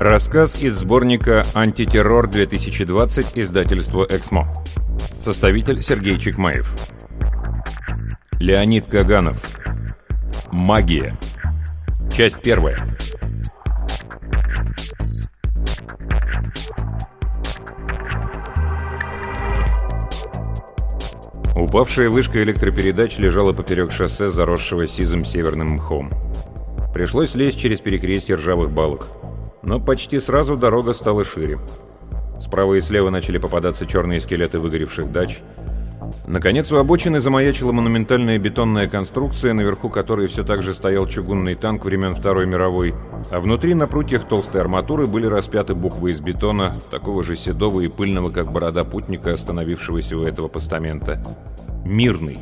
Рассказ из сборника «Антитеррор-2020», издательство «Эксмо». Составитель Сергей Чекмаев. Леонид Каганов. Магия. Часть первая. Упавшая вышка электропередач лежала поперек шоссе, заросшего сизым северным мхом. Пришлось лезть через перекрестье ржавых балок. Но почти сразу дорога стала шире. Справа и слева начали попадаться черные скелеты выгоревших дач. Наконец у обочины замаячила монументальная бетонная конструкция, наверху которой все так же стоял чугунный танк времен Второй мировой, а внутри на прутьях толстой арматуры были распяты буквы из бетона, такого же седого и пыльного, как борода путника, остановившегося у этого постамента. «Мирный».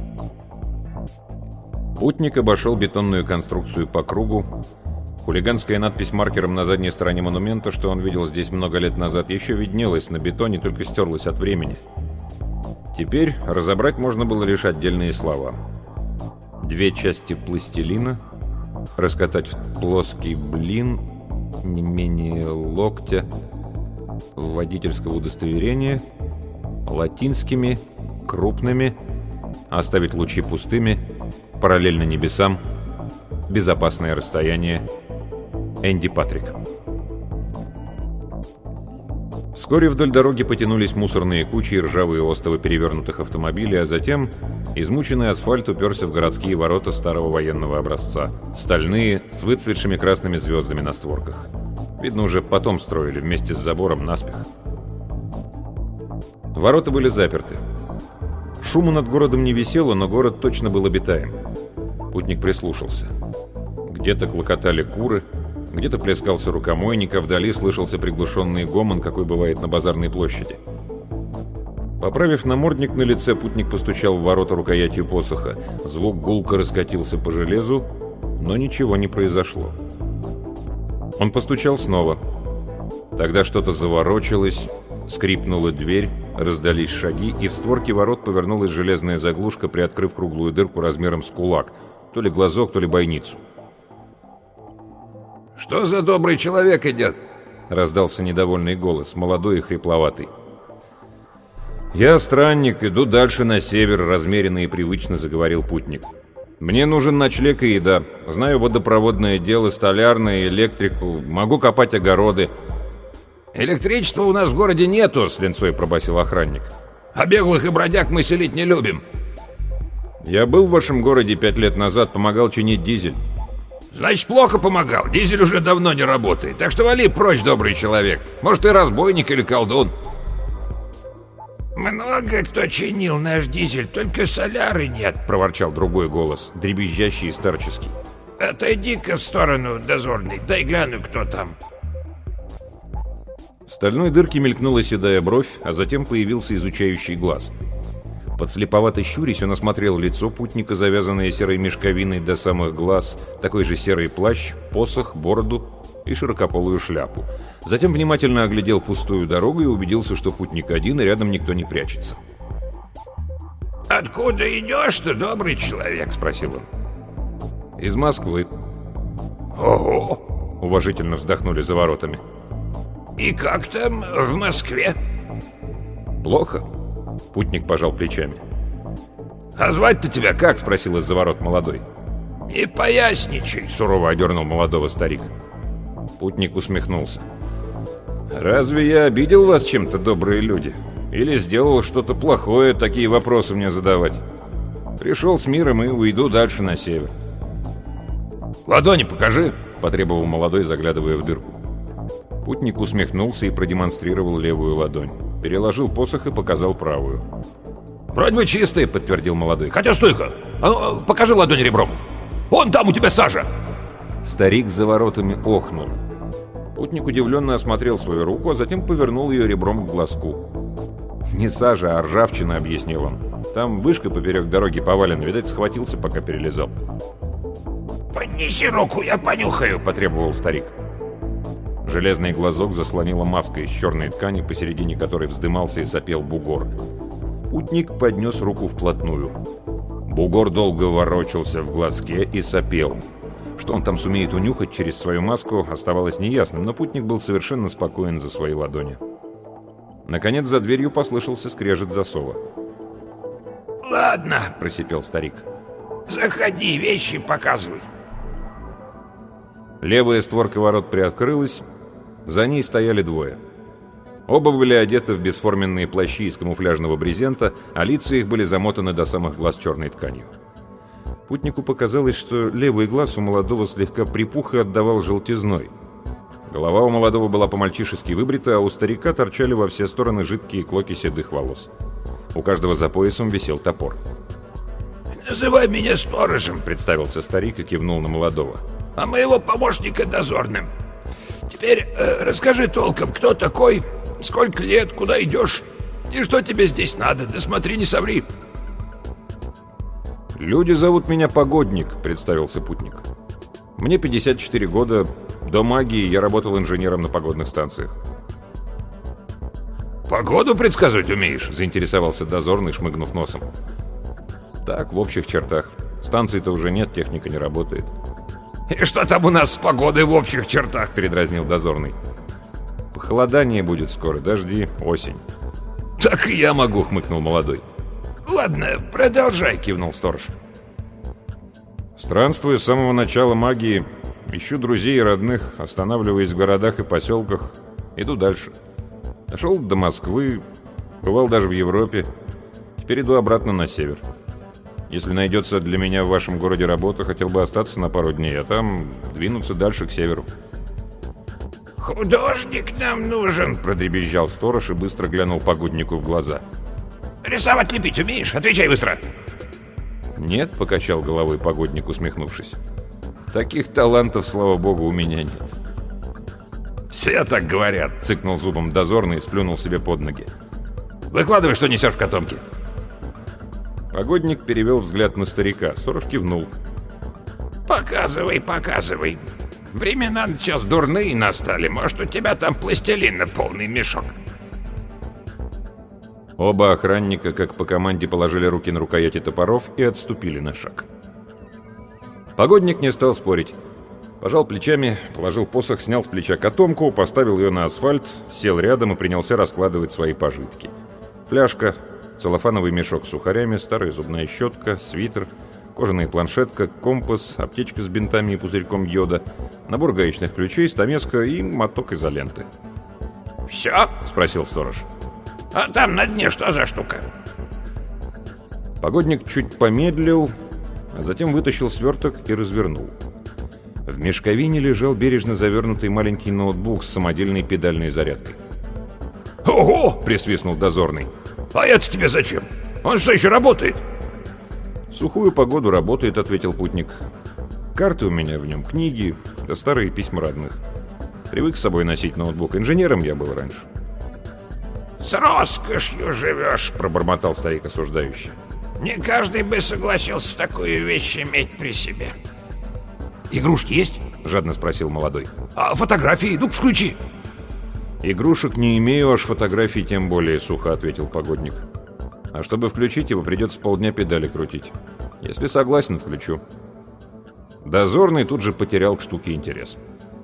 Путник обошел бетонную конструкцию по кругу. Хулиганская надпись маркером на задней стороне монумента, что он видел здесь много лет назад, еще виднелась на бетоне, только стерлась от времени. Теперь разобрать можно было лишь отдельные слова. 2 части пластилина, раскатать в плоский блин, не менее локтя, водительского удостоверения, латинскими, крупными, оставить лучи пустыми, параллельно небесам, безопасное расстояние. Энди Патрик. Вскоре вдоль дороги потянулись мусорные кучи и ржавые остовы перевернутых автомобилей, а затем измученный асфальт уперся в городские ворота старого военного образца. Стальные, с выцветшими красными звездами на створках. Видно, уже потом строили, вместе с забором наспех. Ворота были заперты. Шума над городом не висело, но город точно был обитаем. Путник прислушался. Где-то клокотали куры, где-то плескался рукомойник, а вдали слышался приглушенный гомон, какой бывает на базарной площади. Поправив намордник на лице, путник постучал в ворота рукоятью посоха. Звук гулко раскатился по железу, но ничего не произошло. Он постучал снова. Тогда что-то заворочилось, скрипнула дверь, раздались шаги, и в створке ворот повернулась железная заглушка, приоткрыв круглую дырку размером с кулак, то ли глазок, то ли бойницу. «Что за добрый человек идет?» — раздался недовольный голос, молодой и хрипловатый. «Я странник, иду дальше на север», — размеренно и привычно заговорил путник. «Мне нужен ночлег и еда. Знаю водопроводное дело, столярное, электрику, могу копать огороды». «Электричества у нас в городе нету», — с линцой пробасил охранник. «А беглых и бродяг мы селить не любим». «Я был в вашем городе 5 лет назад, помогал чинить дизель». «Значит, плохо помогал. Дизель уже давно не работает. Так что вали прочь, добрый человек. Может, ты разбойник или колдун». «Много кто чинил наш дизель, только соляры нет», — проворчал другой голос, дребезжащий и старческий. «Отойди-ка в сторону, дозорный, дай гляну, кто там». В стальной дырке мелькнула седая бровь, а затем появился изучающий глаз. Подслеповато щурясь, он осмотрел лицо путника, завязанное серой мешковиной до самых глаз, такой же серый плащ, посох, бороду и широкополую шляпу. Затем внимательно оглядел пустую дорогу и убедился, что путник один, и рядом никто не прячется. «Откуда идешь-то, добрый человек?» — спросил он. «Из Москвы». «Ого!» — уважительно вздохнули за воротами. «И как там в Москве?» «Плохо», — путник пожал плечами. «А звать-то тебя как?» — спросил из-за ворот молодой. «Не поясничай», — сурово одернул молодого старик. Путник усмехнулся. «Разве я обидел вас чем-то, добрые люди? Или сделал что-то плохое, такие вопросы мне задавать? Пришел с миром и уйду дальше на север». «Ладони покажи», — потребовал молодой, заглядывая в дырку. Путник усмехнулся и продемонстрировал левую ладонь. Переложил посох и показал правую. «Вроде бы чистые», — подтвердил молодой. «Хотя стой-ка, покажи ладонь ребром. Вон там у тебя сажа». Старик за воротами охнул. Путник удивленно осмотрел свою руку, а затем повернул ее ребром к глазку. «Не сажа, а ржавчина», — объяснил он. «Там вышка поперек дороги повалена, видать, схватился, пока перелезал». «Поднеси руку, я понюхаю», — потребовал старик. Железный глазок заслонила маска из черной ткани, посередине которой вздымался и сопел бугор. Путник поднес руку вплотную. Бугор долго ворочался в глазке и сопел. Что он там сумеет унюхать через свою маску, оставалось неясным, но путник был совершенно спокоен за свои ладони. Наконец за дверью послышался скрежет засова. «Ладно», — просипел старик. «заходи, вещи показывай». Левая створка ворот приоткрылась, за ней стояли двое. Оба были одеты в бесформенные плащи из камуфляжного брезента, а лица их были замотаны до самых глаз черной тканью. Путнику показалось, что левый глаз у молодого слегка припух и отдавал желтизной. Голова у молодого была по-мальчишески выбрита, а у старика торчали во все стороны жидкие клоки седых волос. У каждого за поясом висел топор. «Называй меня сторожем», — представился старик и кивнул на молодого. «а моего помощника дозорным. Теперь расскажи толком, кто такой, сколько лет, куда идешь и что тебе здесь надо. Да смотри, не соври». «Люди зовут меня Погодник», — представился путник. «Мне 54 года. До магии я работал инженером на погодных станциях». «Погоду предсказывать умеешь?» — заинтересовался дозорный, шмыгнув носом. «Так, в общих чертах. Станций-то уже нет, техника не работает». «И что там у нас с погодой в общих чертах?» — передразнил дозорный. «Похолодание будет скоро, дожди, осень». «Так и я могу», — хмыкнул молодой. «Ладно, продолжай», — кивнул сторож. «Странствуя с самого начала магии, ищу друзей и родных, останавливаясь в городах и поселках, иду дальше. Дошел до Москвы, бывал даже в Европе, теперь иду обратно на север. Если найдется для меня в вашем городе работа, хотел бы остаться на пару дней, а там двинуться дальше к северу». «Художник нам нужен», — продребезжал сторож и быстро глянул Погоднику в глаза. «Рисовать, лепить умеешь? Отвечай быстро!» «Нет», — покачал головой Погодник, усмехнувшись. «Таких талантов, слава богу, у меня нет». «Все так говорят», — цыкнул зубом дозорный и сплюнул себе под ноги. «Выкладывай, что несешь в котомке». Погодник перевел взгляд на старика. Сторож кивнул. «Показывай, показывай. Времена сейчас дурные настали. Может, у тебя там пластилина полный мешок». Оба охранника, как по команде, положили руки на рукояти топоров и отступили на шаг. Погодник не стал спорить. Пожал плечами, положил посох, снял с плеча котомку, поставил ее на асфальт, сел рядом и принялся раскладывать свои пожитки. Фляжка, целлофановый мешок с сухарями, старая зубная щетка, свитер, кожаная планшетка, компас, аптечка с бинтами и пузырьком йода, набор гаечных ключей, стамеска и моток изоленты. «Все?» — спросил сторож. «А там на дне что за штука?» Погодник чуть помедлил, а затем вытащил сверток и развернул. В мешковине лежал бережно завернутый маленький ноутбук с самодельной педальной зарядкой. «Ого!» — присвистнул дозорный. «А это тебе зачем? Он что, еще работает?» «В сухую погоду работает», — ответил путник. «Карты у меня в нем, книги, да старые письма родных. Привык с собой носить ноутбук. Инженером я был раньше». «С роскошью живешь», — пробормотал старик осуждающий. «Не каждый бы согласился такую вещь иметь при себе». «Игрушки есть?» — жадно спросил молодой. «А фотографии? Ну-ка, включи». «Игрушек не имею, аж фотографий тем более», — сухо ответил Погодник. «А чтобы включить его, придется полдня педали крутить. Если согласен, включу». Дозорный тут же потерял к штуке интерес.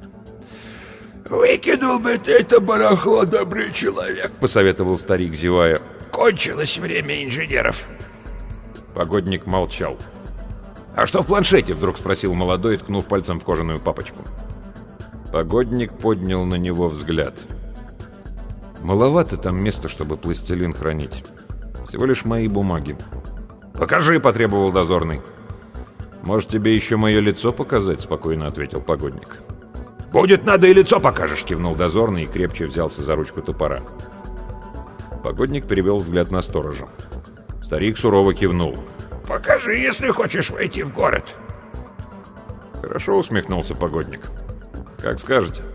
«Выкинул бы ты это барахло, добрый человек», — посоветовал старик, зевая. «Кончилось время инженеров». Погодник молчал. «А что в планшете?» — вдруг спросил молодой, ткнув пальцем в кожаную папочку. Погодник поднял на него взгляд. «Маловато там места, чтобы пластилин хранить. Всего лишь мои бумаги». «Покажи», — потребовал дозорный. «Может, тебе еще мое лицо показать?» — спокойно ответил Погодник. «Будет надо, и лицо покажешь», — кивнул дозорный и крепче взялся за ручку топора. Погодник перевел взгляд на сторожа. Старик сурово кивнул. «Покажи, если хочешь войти в город». «Хорошо», — усмехнулся Погодник. «Как скажете».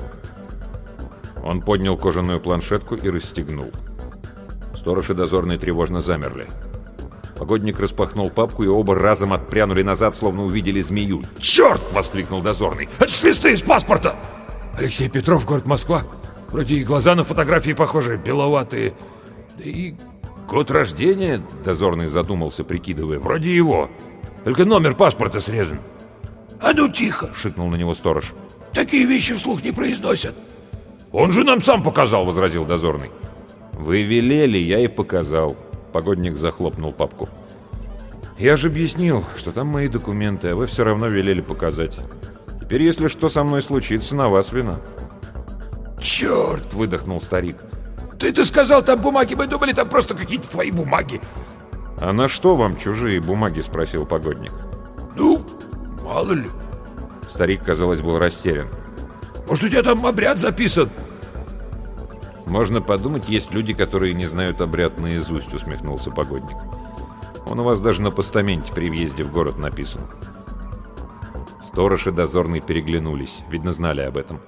Он поднял кожаную планшетку и расстегнул. Сторож и дозорный тревожно замерли. Погодник распахнул папку, и оба разом отпрянули назад, словно увидели змею. «Черт!» — воскликнул дозорный. «Это ж листы из паспорта!» «Алексей Петров, город Москва. Вроде и глаза на фотографии похожи, беловатые. Да и год рождения», — дозорный задумался, прикидывая. «Вроде его. Только номер паспорта срезан». «А ну тихо!» — шикнул на него сторож. «Такие вещи вслух не произносят». «Он же нам сам показал!» — возразил дозорный. «Вы велели, я и показал». Погодник захлопнул папку. «Я же объяснил, что там мои документы, а вы все равно велели показать. Теперь, если что со мной случится, на вас вина». «Черт!» — выдохнул старик. «Ты сказал, там бумаги, мы думали, там просто какие-то твои бумаги». «А на что вам чужие бумаги?» — спросил погодник. «Ну, мало ли». Старик, казалось, был растерян. «Может, у тебя там обряд записан?» «Можно подумать, есть люди, которые не знают обряд наизусть», — усмехнулся погодник. «Он у вас даже на постаменте при въезде в город написан». Сторож и дозорный переглянулись, видно, знали об этом.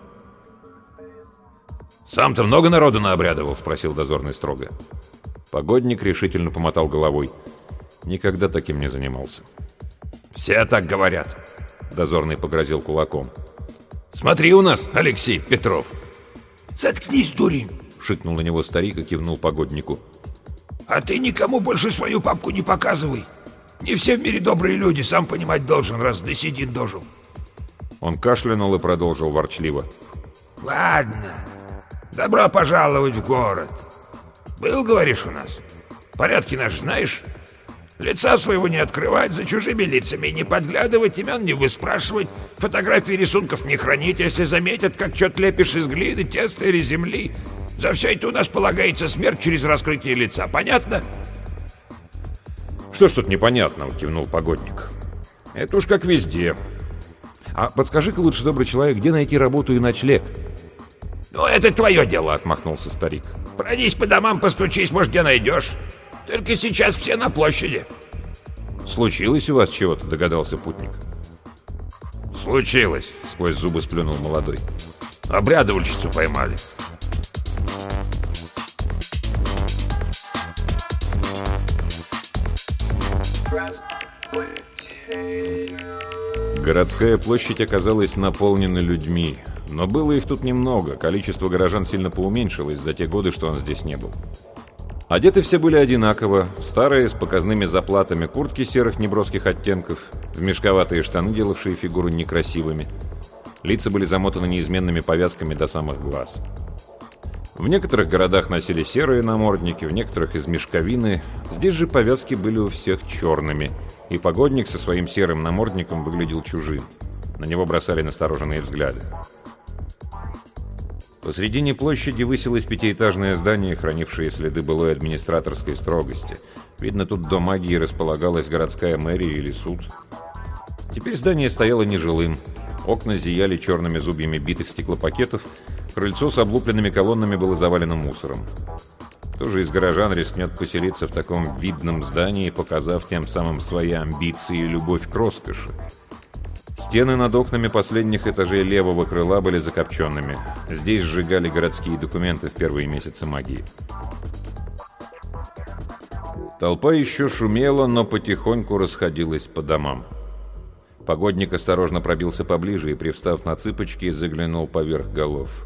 «Сам-то много народу наобрядовал?» — спросил дозорный строго. Погодник решительно помотал головой. Никогда таким не занимался. «Все так говорят», — дозорный погрозил кулаком. «Смотри у нас, Алексей Петров». «Заткнись, дурень!» — шикнул на него старик и кивнул погоднику. «А ты никому больше свою папку не показывай. Не все в мире добрые люди, сам понимать должен, раз до седин дожил». Он кашлянул и продолжил ворчливо. «Ладно, добро пожаловать в город. Был, говоришь, у нас? Порядки наши знаешь? Лица своего не открывать, за чужими лицами не подглядывать, имен не выспрашивать, фотографии рисунков не хранить, если заметят, как что-то лепишь из глины, теста или земли. За все это у нас полагается смерть через раскрытие лица. Понятно?» «Что ж тут непонятного?» — кивнул погодник. «Это уж как везде. А подскажи-ка лучше, добрый человек, где найти работу и ночлег?» «Ну, это твое дело», — отмахнулся старик. «Пройдись по домам, постучись, может, где найдешь. Только сейчас все на площади». «Случилось у вас чего-то?» — догадался путник. «Случилось», — сквозь зубы сплюнул молодой. «Обрядовальщицу поймали». Городская площадь оказалась наполнена людьми, но было их тут немного, количество горожан сильно поуменьшилось за те годы, что он здесь не был. Одеты все были одинаково, старые, с показными заплатами куртки серых неброских оттенков, в мешковатые штаны, делавшие фигуру некрасивыми. Лица были замотаны неизменными повязками до самых глаз. В некоторых городах носили серые намордники, в некоторых из мешковины. Здесь же повязки были у всех черными, и погодник со своим серым намордником выглядел чужим. На него бросали настороженные взгляды. Посредине площади высилось пятиэтажное здание, хранившее следы былой администраторской строгости. Видно, тут до магии располагалась городская мэрия или суд. Теперь здание стояло нежилым. Окна зияли черными зубьями битых стеклопакетов, крыльцо с облупленными колоннами было завалено мусором. Кто же из горожан рискнет поселиться в таком видном здании, показав тем самым свои амбиции и любовь к роскоши? Стены над окнами последних этажей левого крыла были закопченными. Здесь сжигали городские документы в первые месяцы магии. Толпа еще шумела, но потихоньку расходилась по домам. Погодник осторожно пробился поближе и, привстав на цыпочки, заглянул поверх голов.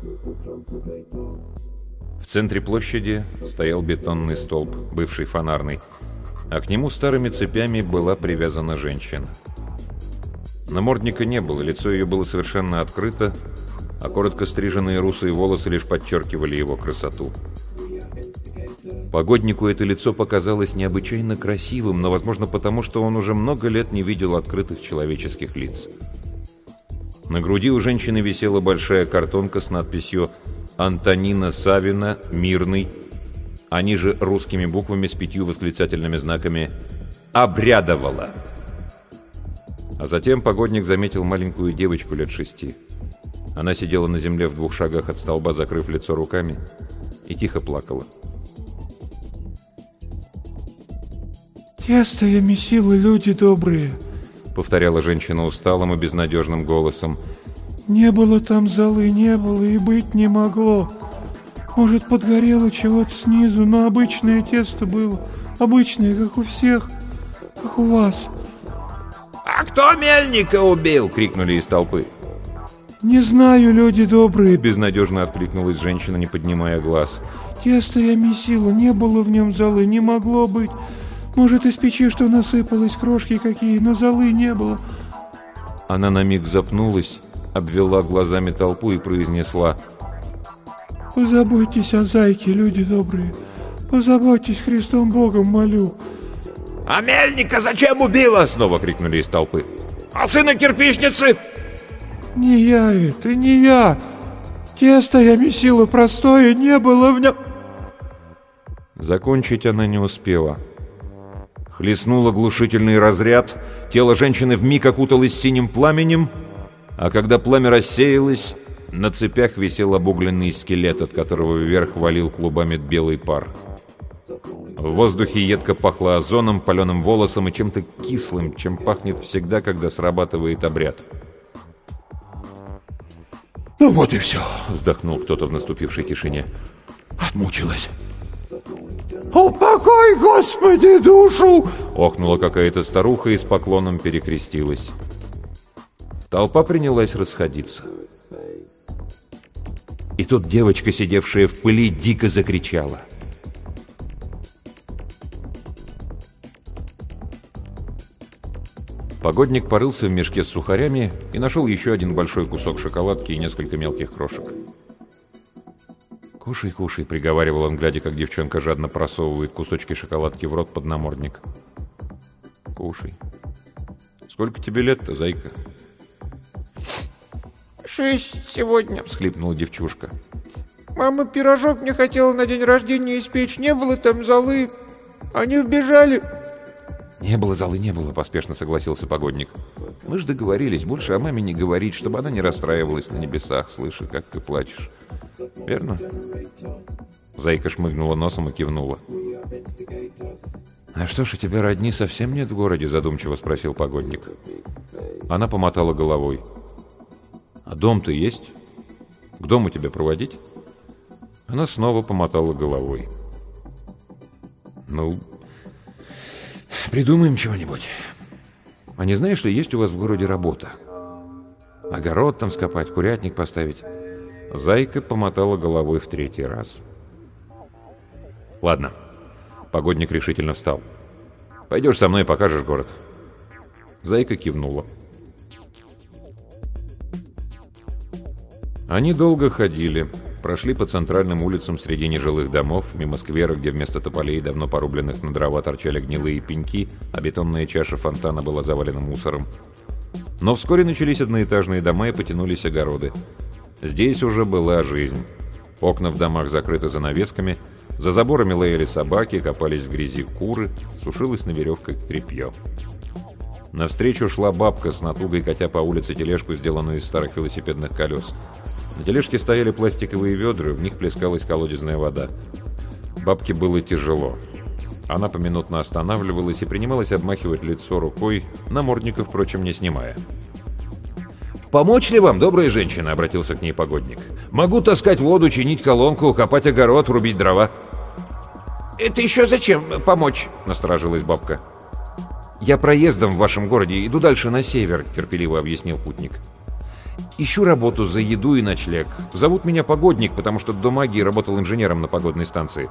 В центре площади стоял бетонный столб, бывший фонарный, а к нему старыми цепями была привязана женщина. Намордника не было, лицо ее было совершенно открыто, а коротко стриженные русые волосы лишь подчеркивали его красоту. Погоднику это лицо показалось необычайно красивым, но, возможно, потому, что он уже много лет не видел открытых человеческих лиц. На груди у женщины висела большая картонка с надписью «Антонина Савина, Мирный», а ниже русскими буквами с 5 восклицательными знаками «Обрядовала». А затем погодник заметил маленькую девочку лет 6. Она сидела на земле в 2 шагах от столба, закрыв лицо руками, и тихо плакала. «Тесто я месила, люди добрые», — повторяла женщина усталым и безнадежным голосом. «Не было там золы, не было и быть не могло. Может, подгорело чего-то снизу, но обычное тесто было. Обычное, как у всех, как у вас». «А кто мельника убил?» — крикнули из толпы. «Не знаю, люди добрые», — безнадежно откликнулась женщина, не поднимая глаз. «Тесто я месила, не было в нем золы, не могло быть. Может, из печи что насыпалось, крошки какие, но золы не было. Она на миг запнулась, обвела глазами толпу и произнесла: «Позаботьтесь о зайке, люди добрые. Позаботьтесь, Христом Богом молю». «А мельника зачем убила?» Снова крикнули из толпы. «А сына кирпичницы?» «Не я это, не я. Тесто я месила простое, не было в нем...» Закончить она не успела. Хлестнул оглушительный разряд, тело женщины вмиг окуталось синим пламенем, а когда пламя рассеялось, на цепях висел обугленный скелет, от которого вверх валил клубами белый пар. В воздухе едко пахло озоном, паленым волосом и чем-то кислым, чем пахнет всегда, когда срабатывает обряд. «Ну вот и все», — вздохнул кто-то в наступившей тишине. «Отмучилась». «Упокой, Господи, душу!» — охнула какая-то старуха и с поклоном перекрестилась. Толпа принялась расходиться. И тут девочка, сидевшая в пыли, дико закричала. Погодник порылся в мешке с сухарями и нашел еще один большой кусок шоколадки и несколько мелких крошек. «Кушай, кушай», — приговаривал он, глядя, как девчонка жадно просовывает кусочки шоколадки в рот под намордник. «Кушай. Сколько тебе лет-то, зайка?» 6 сегодня», — всхлипнула девчушка. «Мама пирожок мне хотела на день рождения испечь. Не было там золы. Они вбежали». «Не было золы, не было», — поспешно согласился погодник. «Мы ж договорились, больше о маме не говорить, чтобы она не расстраивалась на небесах, слыша, как ты плачешь. Верно?» Зайка шмыгнула носом и кивнула. «А что ж, у тебя родни совсем нет в городе?» — задумчиво спросил погодник. Она помотала головой. «А дом-то есть? К дому тебя проводить?» Она снова помотала головой. «Ну, придумаем чего-нибудь. А не знаешь ли, есть у вас в городе работа? Огород там скопать, курятник поставить?» Зайка помотала головой в 3-й раз. «Ладно». Погодник решительно встал. «Пойдешь со мной и покажешь город». Зайка кивнула. Они долго ходили, прошли по центральным улицам среди нежилых домов, мимо сквера, где вместо тополей, давно порубленных на дрова, торчали гнилые пеньки, а бетонная чаша фонтана была завалена мусором. Но вскоре начались одноэтажные дома и потянулись огороды. Здесь уже была жизнь. Окна в домах закрыты занавесками, за заборами лаяли собаки, копались в грязи куры, сушилось на веревках тряпье. Навстречу шла бабка с натугой, катя по улице тележку, сделанную из старых велосипедных колес. На тележке стояли пластиковые ведра, в них плескалась колодезная вода. Бабке было тяжело. Она поминутно останавливалась и принималась обмахивать лицо рукой, намордника, впрочем, не снимая. «Помочь ли вам, добрая женщина?» — обратился к ней погодник. «Могу таскать воду, чинить колонку, копать огород, рубить дрова». «Это еще зачем помочь?» — насторожилась бабка. «Я проездом в вашем городе, иду дальше на север», — терпеливо объяснил путник. «Ищу работу за еду и ночлег. Зовут меня Погодник, потому что до магии работал инженером на погодной станции».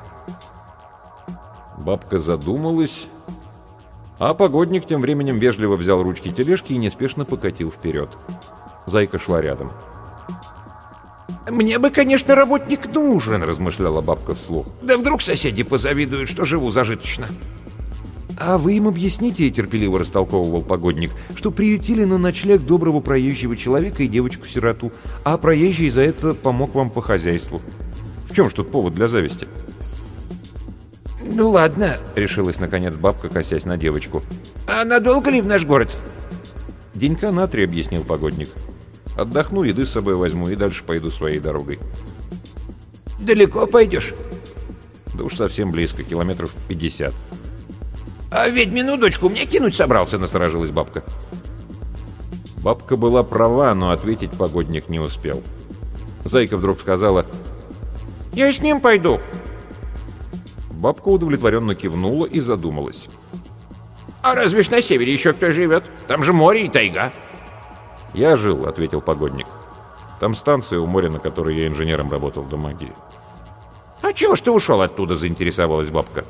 Бабка задумалась, а Погодник тем временем вежливо взял ручки тележки и неспешно покатил вперед. Зайка шла рядом. «Мне бы, конечно, работник нужен», — размышляла бабка вслух. «Да вдруг соседи позавидуют, что живу зажиточно». «А вы им объясните», — терпеливо растолковывал Погодник, «что приютили на ночлег доброго проезжего человека и девочку-сироту, а проезжий за это помог вам по хозяйству. В чем ж тут повод для зависти?» «Ну ладно», — решилась наконец бабка, косясь на девочку. «А надолго ли в наш город?» «Денька на 3», — объяснил Погодник. «Отдохну, еды с собой возьму и дальше пойду своей дорогой». «Далеко пойдешь?» «Да уж совсем близко, километров 50». «А ведьмину дочку мне кинуть собрался?» — насторожилась бабка. Бабка была права, но ответить Погодник не успел. Зайка вдруг сказала: «Я с ним пойду». Бабка удовлетворенно кивнула и задумалась. «А разве ж на севере еще кто живет? Там же море и тайга». «Я жил», — ответил Погодник. «Там станция у моря, на которой я инженером работал до магии». «А чего ж ты ушел оттуда?» — заинтересовалась бабка.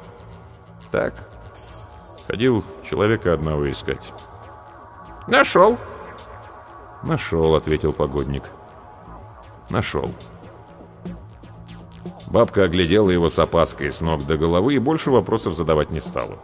«Так, ходил человека одного искать». «Нашел?» «Нашел», — ответил погодник. «Нашел». Бабка оглядела его с опаской с ног до головы и больше вопросов задавать не стала.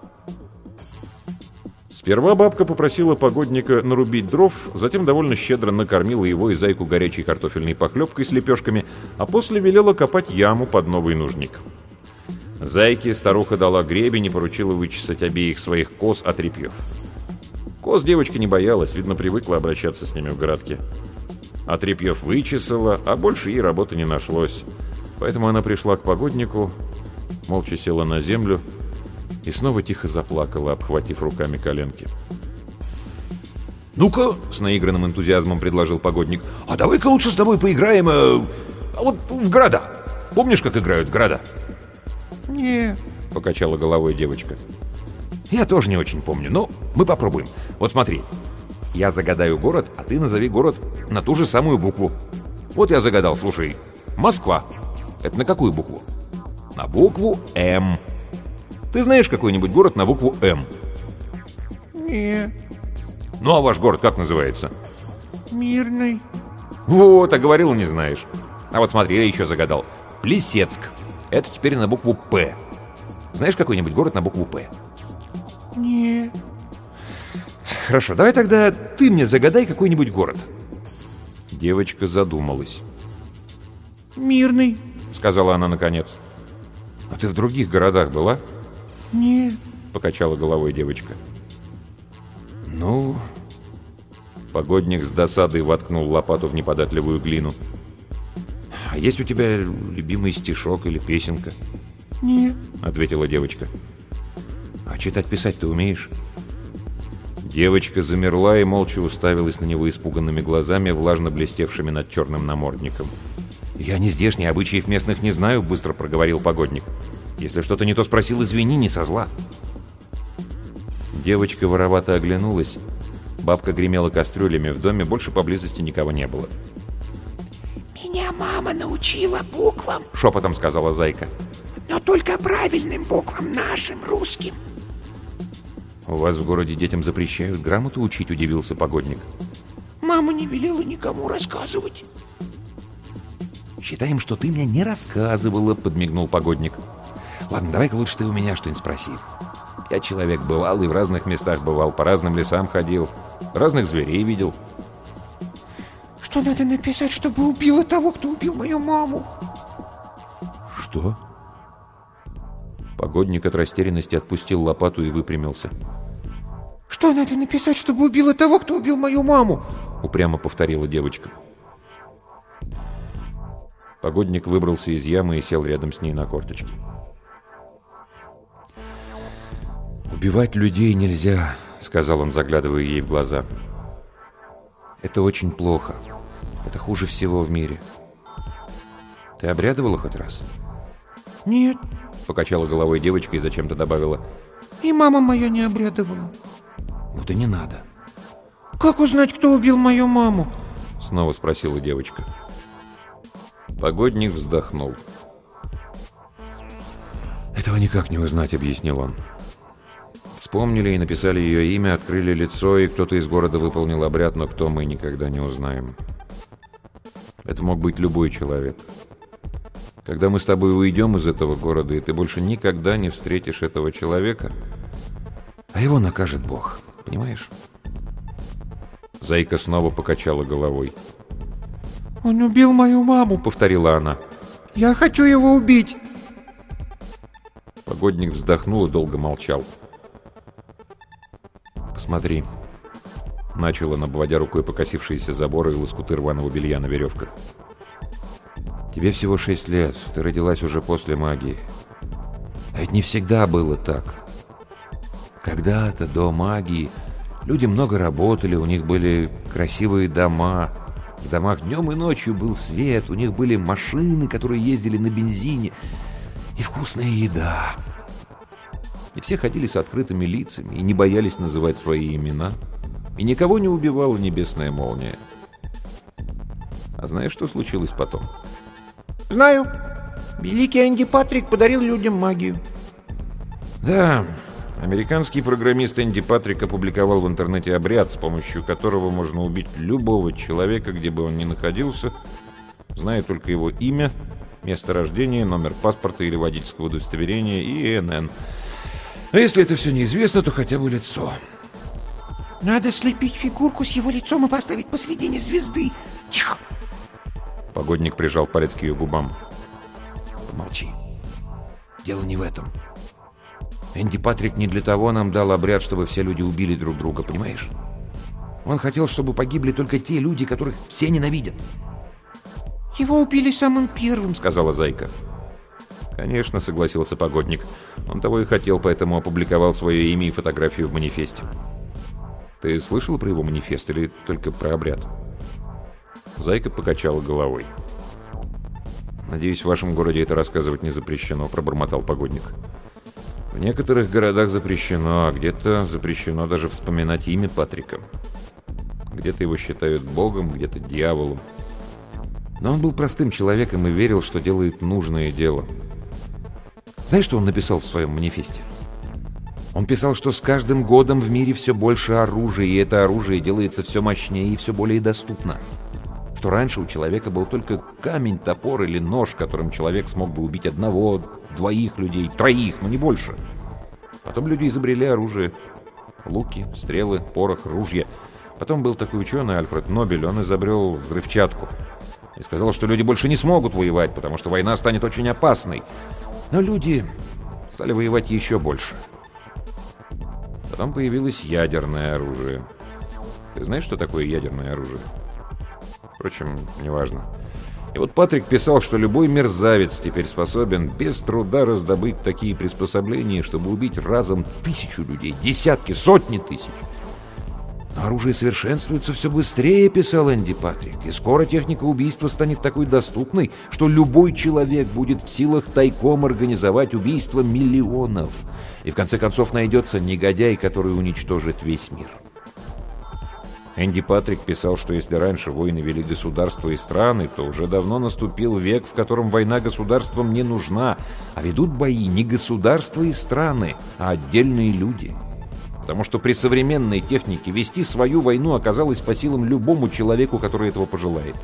Сперва бабка попросила погодника нарубить дров, затем довольно щедро накормила его и зайку горячей картофельной похлебкой с лепешками, а после велела копать яму под новый нужник. Зайке старуха дала гребень и поручила вычесать обеих своих коз от репьев. Коз девочка не боялась, видно, привыкла обращаться с ними в городке. От репьев вычесала, а больше ей работы не нашлось. Поэтому она пришла к погоднику, молча села на землю и снова тихо заплакала, обхватив руками коленки. «Ну-ка», — с наигранным энтузиазмом предложил погодник, — «а давай-ка лучше с тобой поиграем вот в города. Помнишь, как играют в города?» «Не», — покачала головой девочка. «Я тоже не очень помню, но мы попробуем. Вот смотри, я загадаю город, а ты назови город на ту же самую букву. Вот я загадал, слушай, Москва. Это на какую букву? На букву «М». Ты знаешь какой-нибудь город на букву «М»? «Не». Ну, а ваш город как называется? «Мирный». Вот, а говорил, не знаешь. А вот смотри, я еще загадал. Плесецк. Это теперь на букву «П». Знаешь какой-нибудь город на букву «П»? «Не». Хорошо, давай тогда ты мне загадай какой-нибудь город. Девочка задумалась. «Мирный». — сказала она наконец. «А ты в других городах была?» «Не». — покачала головой девочка. «Ну...» Погодник с досадой воткнул лопату в неподатливую глину. «А есть у тебя любимый стишок или песенка?» «Не». — ответила девочка. «А читать-писать ты умеешь?» Девочка замерла и молча уставилась на него испуганными глазами, влажно блестевшими над черным намордником. «Я не здешний, обычаев местных не знаю», — быстро проговорил погодник. «Если что-то не то спросил, извини, не со зла». Девочка воровато оглянулась. Бабка гремела кастрюлями, в доме больше поблизости никого не было. «Меня мама научила буквам», — шепотом сказала зайка. «но только правильным буквам, нашим, русским». «У вас в городе детям запрещают грамоту учить?» — удивился погодник. «Мама не велела никому рассказывать». «Считаем, что ты мне не рассказывала», — подмигнул погодник. «Ладно, давай-ка лучше ты у меня что-нибудь спроси. Я человек бывал и в разных местах бывал, по разным лесам ходил, разных зверей видел». «Что надо написать, чтобы убила того, кто убил мою маму?» «Что?» Погодник от растерянности отпустил лопату и выпрямился. «Что надо написать, чтобы убила того, кто убил мою маму?» — упрямо повторила девочка. Погодник выбрался из ямы и сел рядом с ней на корточки. «Убивать людей нельзя», — сказал он, заглядывая ей в глаза. «Это очень плохо. Это хуже всего в мире. Ты обрядовала хоть раз?» «Нет», — покачала головой девочка и зачем-то добавила. и мама моя не обрядовала. «Вот и не надо», «Как узнать, кто убил мою маму?» — снова спросила девочка. Погодник вздохнул. «Этого никак не узнать», — объяснил он. «Вспомнили и написали ее имя, открыли лицо, и кто-то из города выполнил обряд, но кто, мы никогда не узнаем. Это мог быть любой человек. Когда мы с тобой уйдем из этого города, и ты больше никогда не встретишь этого человека, а его накажет Бог, понимаешь?» Зайка снова покачала головой. «Он убил мою маму», — Повторила она. «Я хочу его убить». Погодник вздохнул и долго молчал. «Посмотри», — начал он, обводя рукой покосившиеся заборы и лоскуты рваного белья на веревках. «Тебе всего 6 лет, ты родилась уже после магии. А ведь не всегда было так. Когда-то, до магии, люди много работали, у них были красивые дома. В домах днем и ночью был свет, у них были машины, которые ездили на бензине, и вкусная еда. И все ходили с открытыми лицами и не боялись называть свои имена. И никого не убивала небесная молния. А знаешь, что случилось потом?» «Знаю. Великий Энди Патрик подарил людям магию». «Да, Американский программист Энди Патрик опубликовал в интернете обряд, с помощью которого можно убить любого человека, где бы он ни находился, зная только его имя, место рождения, номер паспорта или водительского удостоверения и ИНН. А если это все неизвестно, то хотя бы лицо. Надо слепить фигурку с его лицом и поставить посредине звезды. Тихо! Погодник прижал палец к ее губам. Помолчи. Дело не в этом. Энди Патрик не для того нам дал обряд, чтобы все люди убили друг друга, понимаешь? Он хотел, чтобы погибли только те люди, которых все ненавидят. Его убили самым первым, сказала Зайка. Конечно, согласился Погодник. Он того и хотел, поэтому опубликовал свое имя и фотографию в манифесте. Ты слышал про его манифест или только про обряд? Зайка покачала головой. «Надеюсь, в вашем городе это рассказывать не запрещено», — пробормотал Погодник. «В некоторых городах запрещено, а где-то запрещено даже вспоминать имя Патрика. Где-то его считают богом, где-то дьяволом. Но он был простым человеком и верил, что делает нужное дело. Знаешь, что он написал в своем манифесте? Он писал, что с каждым годом в мире все больше оружия, и это оружие делается все мощнее и все более доступно. Что раньше у человека был только камень, топор или нож, которым человек смог бы убить одного, двоих людей, троих, но не больше. Потом люди изобрели оружие. Луки, стрелы, порох, ружья. Потом был такой ученый Альфред Нобель, он изобрел взрывчатку. И сказал, что люди больше не смогут воевать, потому что война станет очень опасной. Но люди стали воевать еще больше. Потом появилось ядерное оружие. Ты знаешь, что такое ядерное оружие? Впрочем, неважно. И вот Патрик писал, что любой мерзавец теперь способен без труда раздобыть такие приспособления, чтобы убить разом 1000 людей, десятки, сотни тысяч. Но оружие совершенствуется все быстрее, писал Энди Патрик, и скоро техника убийства станет такой доступной, что любой человек будет в силах тайком организовать убийство миллионов. И в конце концов найдется негодяй, который уничтожит весь мир. Энди Патрик писал, что если раньше войны вели государства и страны, то уже давно наступил век, в котором война государствам не нужна, а ведут бои не государства и страны, а отдельные люди. Потому что при современной технике вести свою войну оказалось по силам любому человеку, который этого пожелает.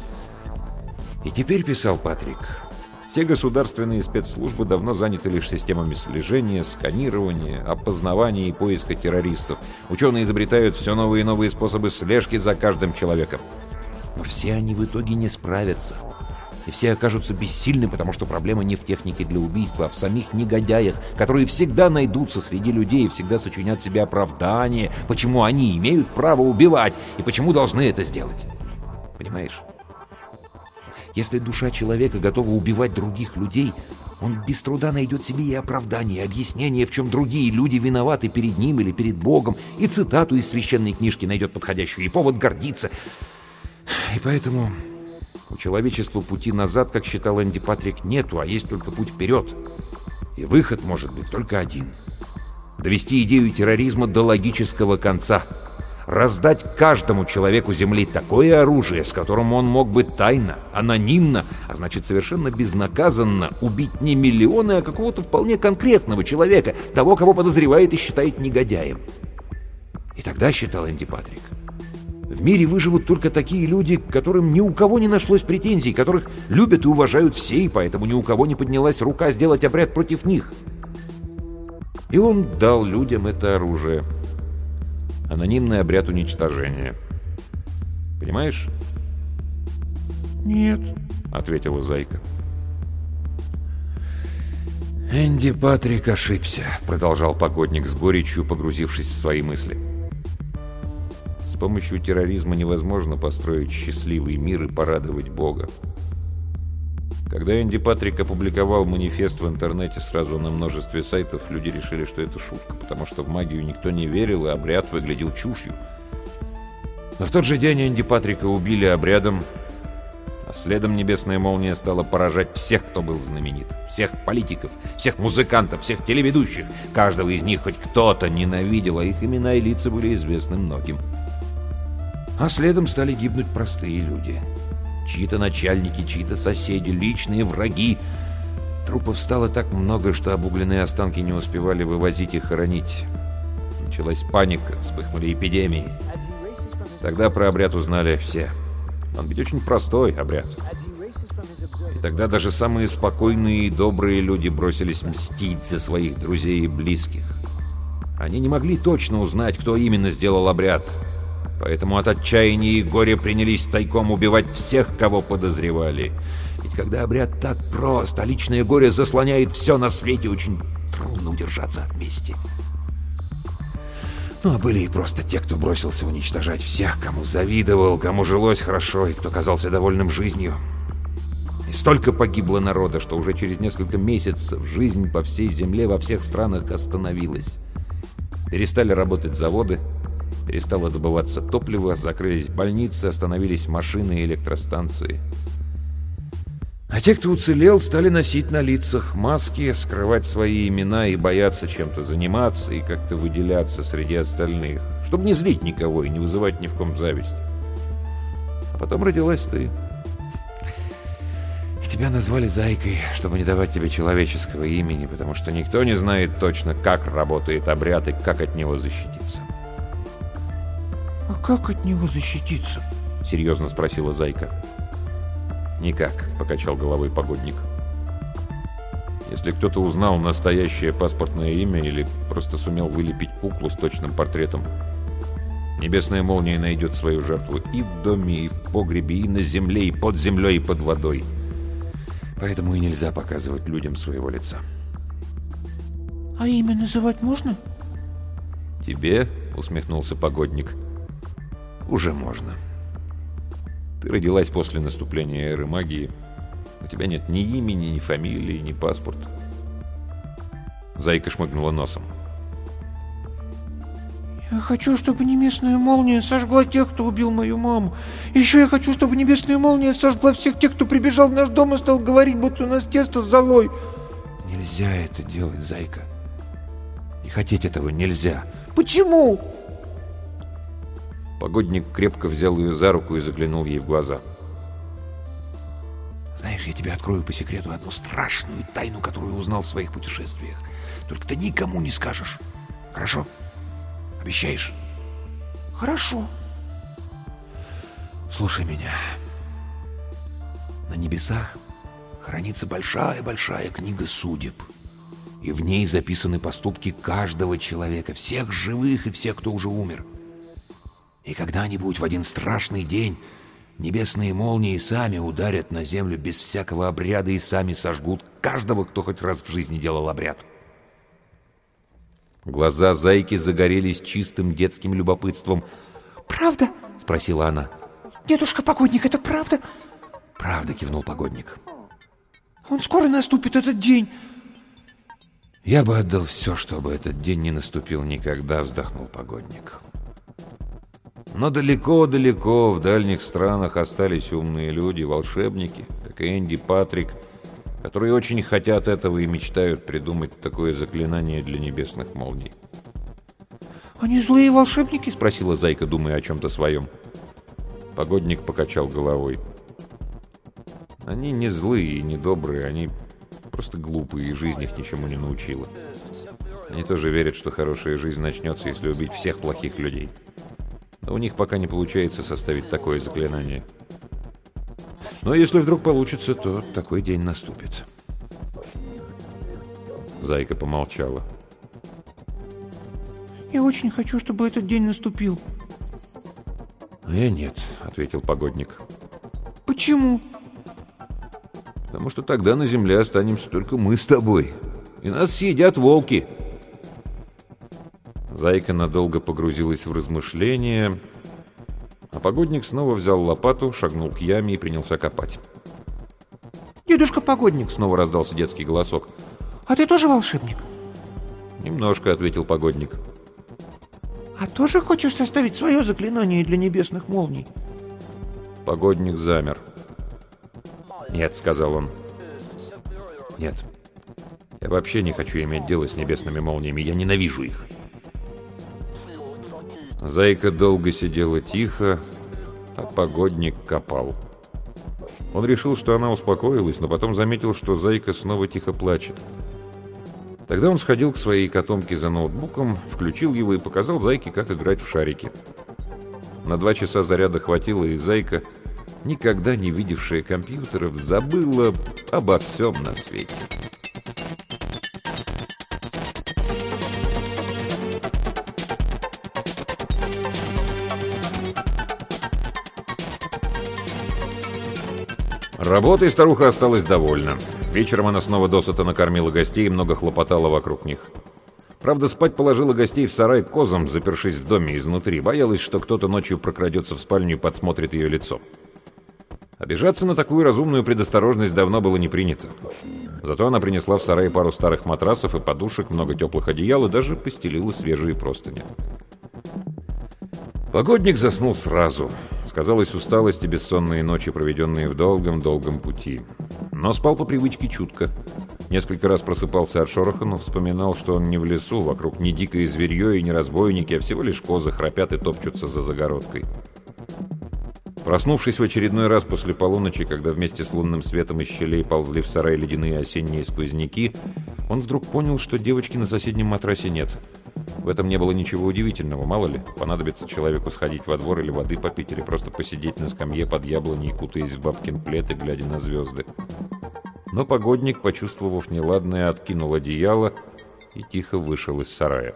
И теперь, писал Патрик, все государственные спецслужбы давно заняты лишь системами слежения, сканирования, опознавания и поиска террористов. Ученые изобретают все новые и новые способы слежки за каждым человеком. Но все они в итоге не справятся. И все окажутся бессильны, потому что проблема не в технике для убийства, а в самих негодяях, которые всегда найдутся среди людей и всегда сочинят себе оправдание, почему они имеют право убивать и почему должны это сделать. Понимаешь? Если душа человека готова убивать других людей, он без труда найдет себе и оправдание, и объяснение, в чем другие люди виноваты перед ним или перед Богом, и цитату из священной книжки найдет подходящую, и повод гордиться. И поэтому у человечества пути назад, как считал Энди Патрик, нету, а есть только путь вперед. И выход может быть только один. Довести идею терроризма до логического конца. Раздать каждому человеку Земли такое оружие, с которым он мог бы тайно, анонимно, а значит совершенно безнаказанно убить не миллионы, а какого-то вполне конкретного человека, того, кого подозревает и считает негодяем. И тогда, считал Энди Патрик, в мире выживут только такие люди, которым ни у кого не нашлось претензий, которых любят и уважают все, и поэтому ни у кого не поднялась рука сделать обряд против них. И он дал людям это оружие. Анонимный обряд уничтожения. Понимаешь? Нет, ответила Зайка. Энди Патрик ошибся, продолжал Погодник с горечью, погрузившись в свои мысли. С помощью терроризма невозможно построить счастливый мир и порадовать Бога. Когда Энди Патрик опубликовал манифест в интернете сразу на множестве сайтов, люди решили, что это шутка, потому что в магию никто не верил, и обряд выглядел чушью. Но в тот же день Энди Патрика убили обрядом, а следом небесная молния стала поражать всех, кто был знаменит. Всех политиков, всех музыкантов, всех телеведущих. Каждого из них хоть кто-то ненавидел, а их имена и лица были известны многим. А следом стали гибнуть простые люди. Чьи-то начальники, чьи-то соседи, личные враги. Трупов стало так много, что обугленные останки не успевали вывозить и хоронить. Началась паника, вспыхнули эпидемии. Тогда про обряд узнали все. Он ведь очень простой обряд. И тогда даже самые спокойные и добрые люди бросились мстить за своих друзей и близких. Они не могли точно узнать, кто именно сделал обряд. Поэтому от отчаяния и горя принялись тайком убивать всех, кого подозревали. Ведь когда обряд так прост, а личное горе заслоняет все на свете, очень трудно удержаться от мести. Ну, а были и просто те, кто бросился уничтожать всех, кому завидовал, кому жилось хорошо и кто казался довольным жизнью. И столько погибло народа, что уже через несколько месяцев жизнь по всей земле во всех странах остановилась. Перестали работать заводы, перестало добываться топливо, закрылись больницы, остановились машины и электростанции. А те, кто уцелел, стали носить на лицах маски, скрывать свои имена и бояться чем-то заниматься и как-то выделяться среди остальных, чтобы не злить никого и не вызывать ни в ком зависть. А потом родилась ты. И тебя назвали Зайкой, чтобы не давать тебе человеческого имени, потому что никто не знает точно, как работает обряд и как от него защититься. «А как от него защититься?» — серьезно спросила Зайка. «Никак», — покачал головой погодник. «Если кто-то узнал настоящее паспортное имя или просто сумел вылепить куклу с точным портретом, небесная молния найдет свою жертву и в доме, и в погребе, и на земле, и под землей, и под водой. Поэтому и нельзя показывать людям своего лица». «А имя называть можно?» «Тебе?» — усмехнулся погодник. «Уже можно. Ты родилась после наступления эры магии. У тебя нет ни имени, ни фамилии, ни паспорта». Зайка шмыгнула носом. «Я хочу, чтобы небесная молния сожгла тех, кто убил мою маму. Еще я хочу, чтобы небесная молния сожгла всех тех, кто прибежал в наш дом и стал говорить, будто у нас тесто с золой». «Нельзя это делать, Зайка. И хотеть этого нельзя». «Почему?» Погодник крепко взял ее за руку и заглянул ей в глаза. «Знаешь, я тебе открою по секрету одну страшную тайну, которую узнал в своих путешествиях. Только ты никому не скажешь. Хорошо? Обещаешь?» «Хорошо». «Слушай меня. На небесах хранится большая-большая книга судеб. И в ней записаны поступки каждого человека, всех живых и всех, кто уже умер. И когда-нибудь в один страшный день небесные молнии сами ударят на землю без всякого обряда и сами сожгут каждого, кто хоть раз в жизни делал обряд». Глаза Зайки загорелись чистым детским любопытством. «Правда?» — спросила она. «Дедушка Погодник, это правда?» «Правда», — кивнул Погодник. «Он скоро наступит, этот день?» «Я бы отдал все, чтобы этот день не наступил никогда», — вздохнул Погодник. «Но далеко-далеко в дальних странах остались умные люди, волшебники, как Энди, Патрик, которые очень хотят этого и мечтают придумать такое заклинание для небесных молний». «Они злые волшебники?» — спросила Зайка, думая о чем-то своем. Погодник покачал головой. «Они не злые и не добрые, они просто глупые, и жизнь их ничему не научила. Они тоже верят, что хорошая жизнь начнется, если убить всех плохих людей. Но у них пока не получается составить такое заклинание. Но если вдруг получится, то такой день наступит». Зайка помолчала. «Я очень хочу, чтобы этот день наступил». «А я нет», — ответил Погодник. «Почему?» «Потому что тогда на земле останемся только мы с тобой, и нас съедят волки». Зайка надолго погрузилась в размышления, а Погодник снова взял лопату, шагнул к яме и принялся копать. «Дедушка Погодник!» — снова раздался детский голосок. «А ты тоже волшебник?» «Немножко», — ответил Погодник. «А тоже хочешь составить свое заклинание для небесных молний?» Погодник замер. «Нет», — сказал он. «Нет. Я вообще не хочу иметь дело с небесными молниями. Я ненавижу их». Зайка долго сидела тихо, а Погодник копал. Он решил, что она успокоилась, но потом заметил, что Зайка снова тихо плачет. Тогда он сходил к своей котомке за ноутбуком, включил его и показал Зайке, как играть в шарики. На 2 часа заряда хватило, и Зайка, никогда не видевшая компьютеров, забыла обо всем на свете. Работой старуха осталась довольна. Вечером она снова досыта накормила гостей и много хлопотала вокруг них. Правда, спать положила гостей в сарай козам, запершись в доме изнутри. Боялась, что кто-то ночью прокрадется в спальню и подсмотрит ее лицо. Обижаться на такую разумную предосторожность давно было не принято. Зато она принесла в сарай пару старых матрасов и подушек, много теплых одеял и даже постелила свежие простыни. Погодник заснул сразу. Сказалась усталость и бессонные ночи, проведенные в долгом-долгом пути. Но спал по привычке чутко. Несколько раз просыпался от шороха, но вспоминал, что он не в лесу, вокруг не дикое зверье и не разбойники, а всего лишь козы храпят и топчутся за загородкой. Проснувшись в очередной раз после полуночи, когда вместе с лунным светом из щелей ползли в сарай ледяные осенние сквозняки, он вдруг понял, что девочки на соседнем матрасе нет. В этом не было ничего удивительного, мало ли, понадобится человеку сходить во двор или воды попить, или просто посидеть на скамье под яблоней, кутаясь в бабкин плед и глядя на звезды. Но погодник, почувствовав неладное, откинул одеяло и тихо вышел из сарая.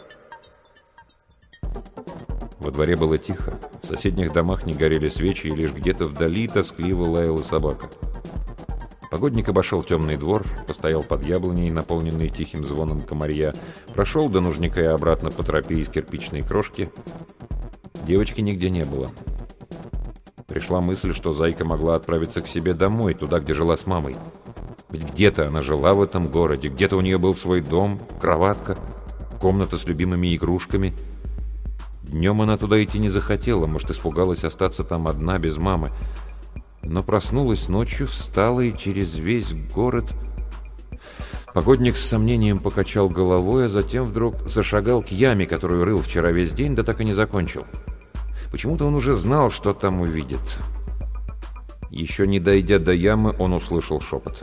Во дворе было тихо, в соседних домах не горели свечи, и лишь где-то вдали тоскливо лаяла собака. Погодник обошел темный двор, постоял под яблоней, наполненной тихим звоном комарья, прошел до нужника и обратно по тропе из кирпичной крошки. Девочки нигде не было. Пришла мысль, что Зайка могла отправиться к себе домой, туда, где жила с мамой. Ведь где-то она жила в этом городе, где-то у нее был свой дом, кроватка, комната с любимыми игрушками. Днем она туда идти не захотела, может, испугалась остаться там одна, без мамы. Но проснулась ночью, встала и через весь город... Погодник с сомнением покачал головой, а затем вдруг зашагал к яме, которую рыл вчера весь день, да так и не закончил. Почему-то он уже знал, что там увидит. Еще не дойдя до ямы, он услышал шепот.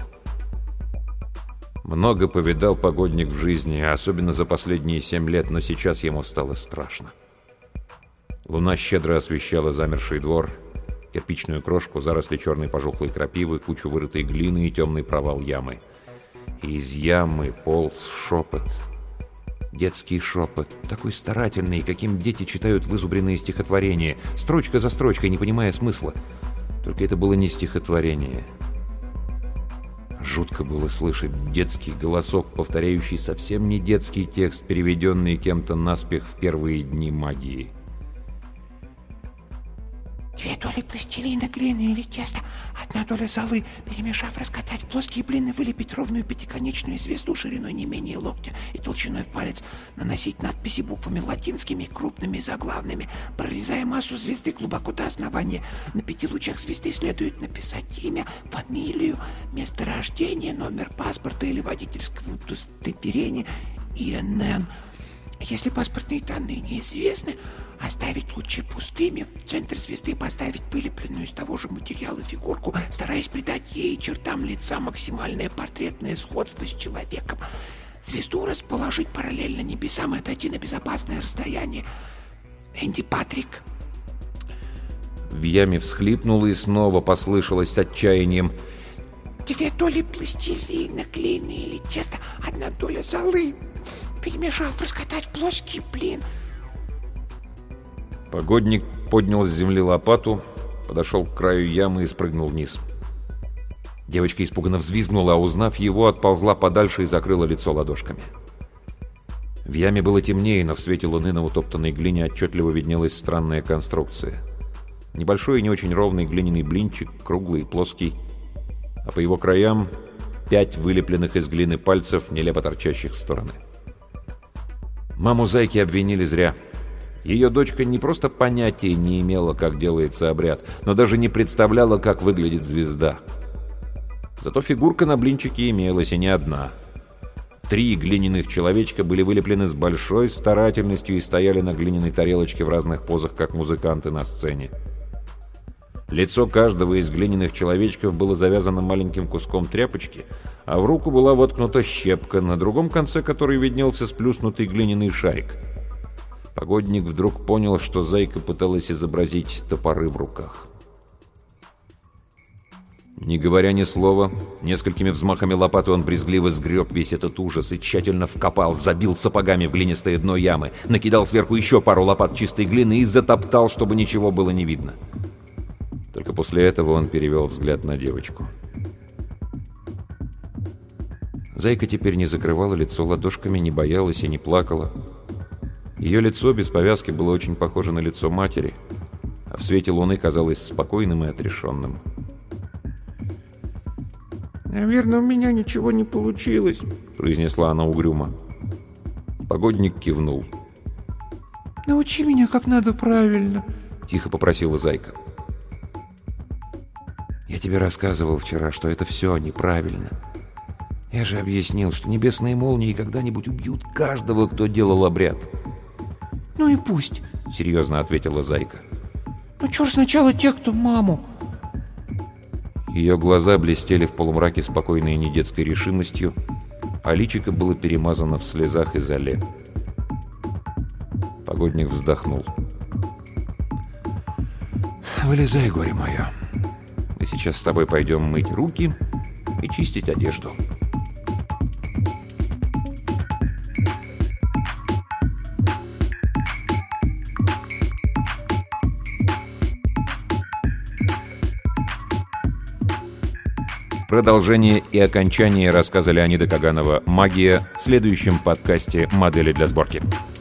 Много повидал погодник в жизни, особенно за последние 7 лет, но сейчас ему стало страшно. Луна щедро освещала замерший двор, кирпичную крошку, заросли черной пожухлой крапивы, кучу вырытой глины и темный провал ямы. И из ямы полз шепот. Детский шепот, такой старательный, каким дети читают вызубренные стихотворения, строчка за строчкой, не понимая смысла. Только это было не стихотворение. Жутко было слышать детский голосок, повторяющий совсем не детский текст, переведенный кем-то наспех в первые дни магии. 2 доли пластилина, глины или теста, 1 доля золы. Перемешав, раскатать в плоские блины, вылепить ровную пятиконечную звезду шириной не менее локтя и толщиной в палец, наносить надписи буквами латинскими, крупными, заглавными, прорезая массу звезды глубоко до основания. На 5 лучах звезды следует написать имя, фамилию, место рождения, номер паспорта или водительского удостоверения, ИНН. Если паспортные данные неизвестны, оставить лучи пустыми, в центр звезды поставить вылепленную из того же материала фигурку, стараясь придать ей чертам лица максимальное портретное сходство с человеком. Звезду расположить параллельно небесам и отойти на безопасное расстояние. Энди Патрик. В яме всхлипнула и снова послышалось с отчаянием: 2 доли пластилина, глины или теста, 1 доля золы. Перемешав, раскатать в плоский блин. Погодник поднял с земли лопату, подошел к краю ямы и спрыгнул вниз. Девочка испуганно взвизгнула, а узнав его, отползла подальше и закрыла лицо ладошками. В яме было темнее, но в свете луны на утоптанной глине отчетливо виднелась странная конструкция. Небольшой и не очень ровный глиняный блинчик, круглый и плоский, а по его краям 5 вылепленных из глины пальцев, нелепо торчащих в стороны. Маму Зайки обвинили зря. Ее дочка не просто понятия не имела, как делается обряд, но даже не представляла, как выглядит звезда. Зато фигурка на блинчике имелась, и не одна. 3 глиняных человечка были вылеплены с большой старательностью и стояли на глиняной тарелочке в разных позах, как музыканты на сцене. Лицо каждого из глиняных человечков было завязано маленьким куском тряпочки, а в руку была воткнута щепка, на другом конце которой виднелся сплюснутый глиняный шарик. Погодник вдруг понял, что Зайка пыталась изобразить топоры в руках. Не говоря ни слова, несколькими взмахами лопаты он брезгливо сгреб весь этот ужас и тщательно вкопал, забил сапогами в глинистое дно ямы, накидал сверху еще пару лопат чистой глины и затоптал, чтобы ничего было не видно. Только после этого он перевел взгляд на девочку. Зайка теперь не закрывала лицо ладошками, не боялась и не плакала. Ее лицо без повязки было очень похоже на лицо матери, а в свете луны казалось спокойным и отрешенным. «Наверное, у меня ничего не получилось», — произнесла она угрюмо. Погодник кивнул. «Научи меня, как надо правильно», — тихо попросила Зайка. «Я тебе рассказывал вчера, что это все неправильно. Я же объяснил, что небесные молнии когда-нибудь убьют каждого, кто делал обряд». «Ну и пусть», — серьезно ответила Зайка. «Ну чё ж сначала тех, кто маму?» Ее глаза блестели в полумраке спокойной и недетской решимостью, а личико было перемазано в слезах и зале. Погодник вздохнул. «Вылезай, горе мое. Мы сейчас с тобой пойдем мыть руки и чистить одежду». Продолжение и окончание рассказа Леонида Каганова «Магия» в следующем подкасте «Модели для сборки».